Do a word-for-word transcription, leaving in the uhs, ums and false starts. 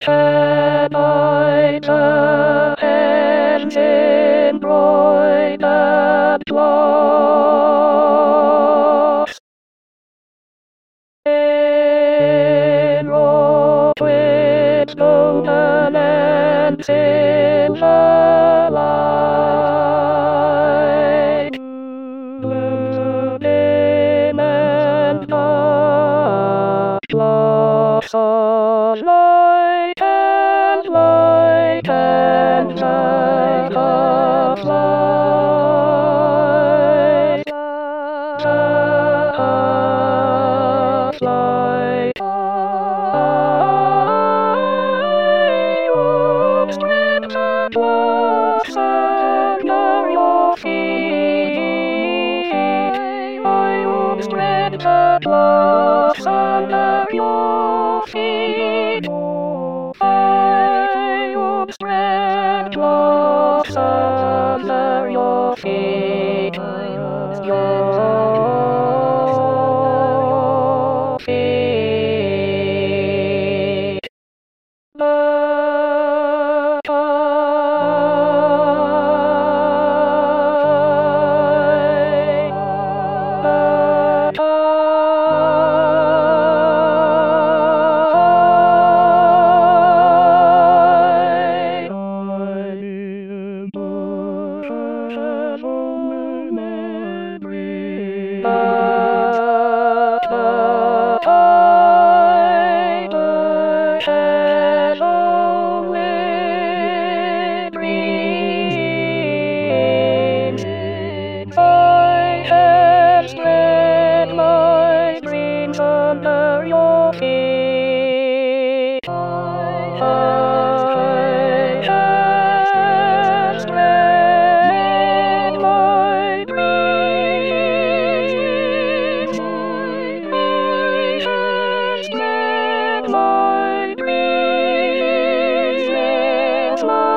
Can I the engine broid and gloss? In row twins golden and silver light, blooming and dark, gloss of light and light and dark of light, dark of light. I will spread the gloves under your feet. I will spread the gloves under your feet. I will spread gloves under your feet. Your feet. But I, but under your feet. I have spread my dreams. I have spread my dreams.